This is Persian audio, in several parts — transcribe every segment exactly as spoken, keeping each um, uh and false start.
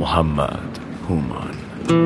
محمد هومان.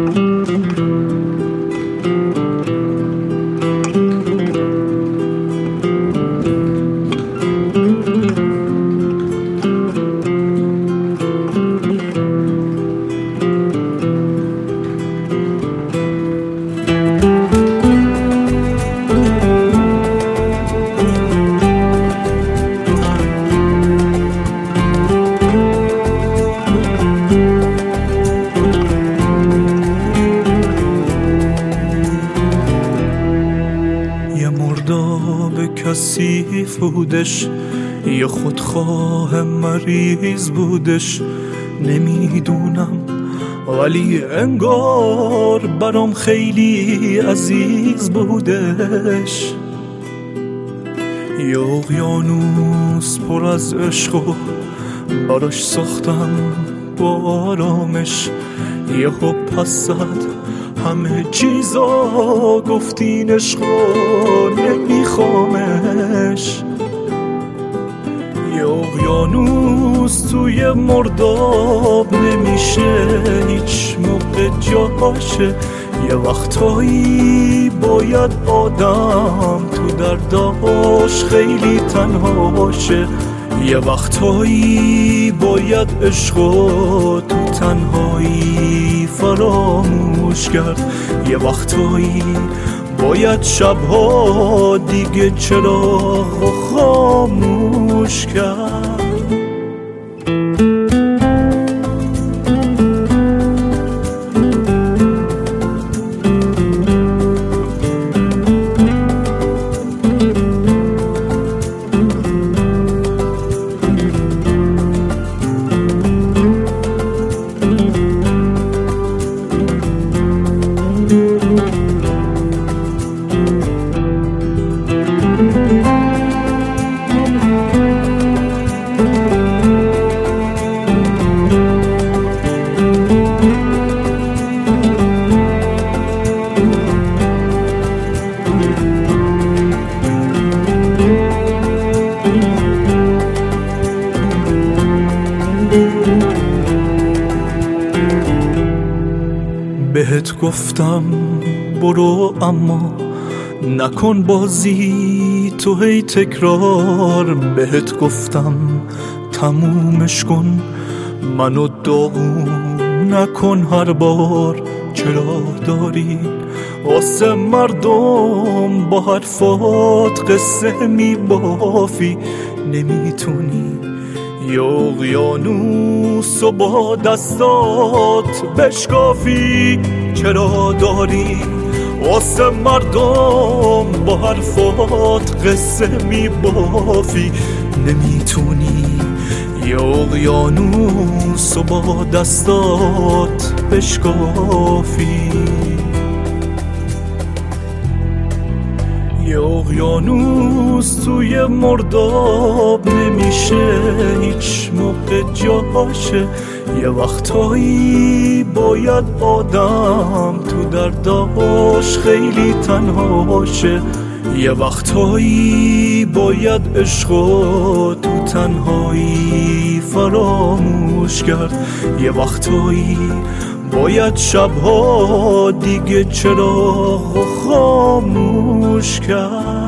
کثیف بودش، یه خودخواه مریض بودش، نمیدونم ولی انگار برام خیلی عزیز بودش. یه اقیانوس پر از عشق و براش ساختم با آرامش، یهو پس زد همه چیزا، گفتین عشقا نمیخوامش. یه اقیانوس توی مرداب نمیشه هیچ موقع جاشه، یه وقتایی باید آدم تو درداش خیلی تنهاشه، یه وقتایی باید عشقا تو تنهایی فراموش کرد، یه وقتایی باید شبها دیگه چراغ خاموش کرد. بهت گفتم برو اما نکن بازی تو هی تکرار، بهت گفتم تمومش کن منو داغون نکن هر بار، چرا داری واسه مردم با حرفات قصه میبافی، نمیتونی یه اقیانوس و با دستات بشکافی، چرا داری واسه مردم با حرفات قصه میبافی، نمیتونی یه اقیانوس و با دستات بشکافی. یه اقیانوس توی مرداب نمیشه هیچ موقع جاشه، یه وقتایی باید آدم تو درداش خیلی تنهاشه، یه وقتایی باید عشقا تو تنهایی فراموش کرد، یه وقتایی باید شبها دیگه چراغ خاموش کرد.